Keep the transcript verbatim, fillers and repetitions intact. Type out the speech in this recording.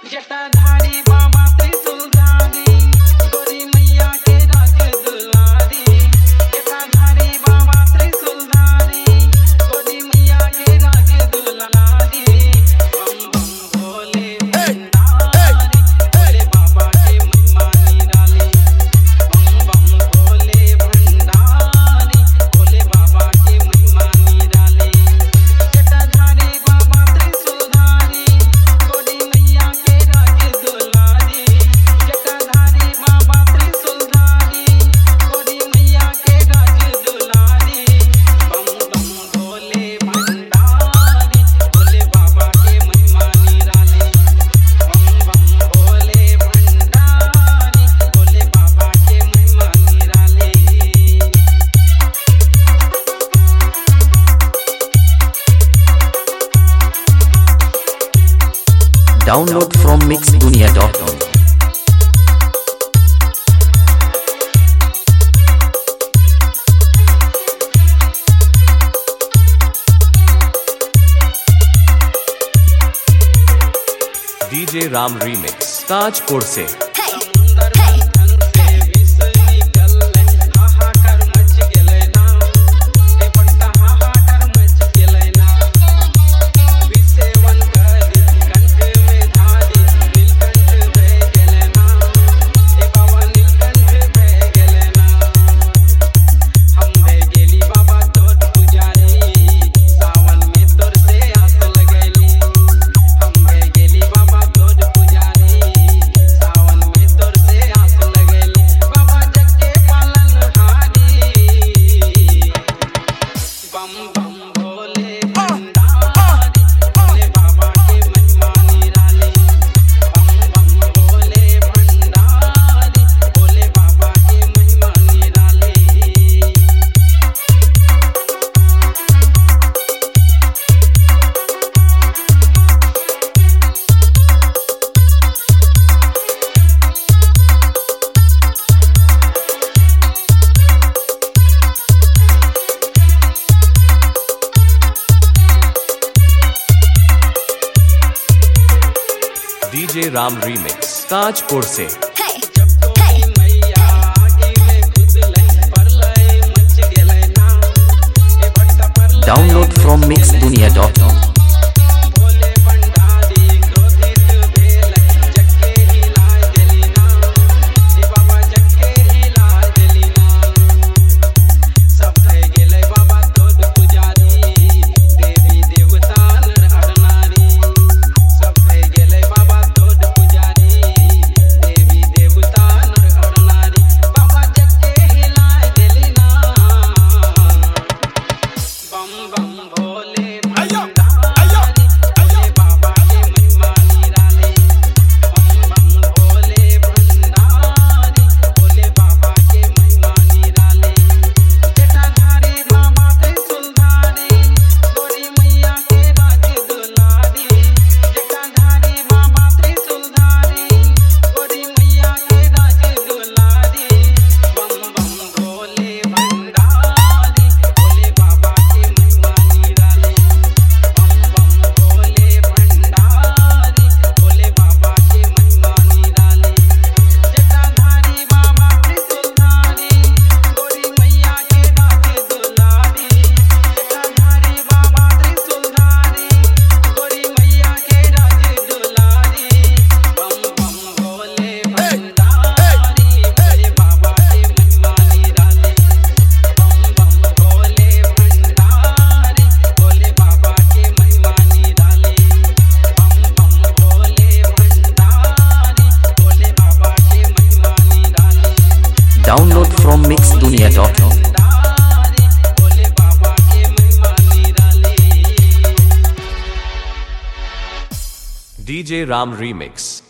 जटाधारी बाबा त्रिशूलधारी गोरी मैया के राज दुलारी। जटाधारी बाबा त्रिशूलधारी गोरी मैया के राज दुलारी। बम बम भोले भंडारी भोले बाबा के महिमा निराली। बम बम भोले भंडारी भोले बाबा के महिमा निराली। जटाधारी बाबा त्रिशूलधारी गोरी मैया के राज दुलारी। जटाधारी बाबा त्रिशूलधारी गोरी मैया के राज दुलारी। बम बम भोले भंडारी भोले बाबा के महिमा निराली। बम बम भोले भंडारी भोले बाबा के महिमा निराली। Download from mixdunia dot com. DJ Ram remix Tajpur से। समुंदर मंथन से विष निकलले हाहाकार मच गेलै ना। ए बट्टा हाहाकार मच गेलै ना। विषेवन करी कंठ में धारी नीलकंठ भए गेलै ना। ए बाबा नीलकंठ भए गेलै ना। हम भए गेली बाबा तोर पुजारी सावन में तोर से आस लगैली। हम भए गेली बाबा तोर पुजारी सावन में तोर से आस लगैली। बाबा जग के पालनहारी बम बम भोले भंडारी भोले बाबा के महिमा निराली। बम बम भोले भंडारी भोले बाबा के महिमा निराली। डीजे राम रीमिक्स ताजपुर से। जब कोई मैया आगे में घुसलै प्रलय मच गेलै ना। ए भट्टा प्रलय Download from mixdunia dot com. Bhole भंडारी क्रोधित भेलै जग के हिला देली ना। ए बाबा जग के हिला देली ना। सब भए गेलै बाबा तोर पुजारी देवी देवता नर अर नारी। सब भए गेलै बाबा तोर पुजारी देवी देवता नर अर नारी। बाबा जग के हिला देली ना। बम बम भोले भंडारी भोले बाबा के महिमा निराली। बम बम भोले भंडारी भोले बाबा के महिमा निराली। जटाधारी बाबा त्रिशूलधारी गोरी मैया के राज दुलारी। जटाधारी बाबा त्रिशूलधारी गोरी मैया के राज दुलारी। बम बम भोले भंडारी भोले बाबा के महिमा निराली। बम बम भोले भंडारी भोले बाबा के महिमा निराली। जटाधारी बाबा त्रिशूलधारी गोरी मैया के राज दुलारी। जटाधारी बाबा त्रिशूलधारी गोरी मैया के राज दुलारी। बम बम भोले भंडारी भोले बाबा के महिमा निराली। बम बम भोले भंडारी भोले बाबा के महिमा निराली। बम बम भोले भंडारी भोले बाबा के महिमा निराली। Download from mixdunia dot com. भंडारी भोले बाबा के महिमा निराली। DJ Ram remix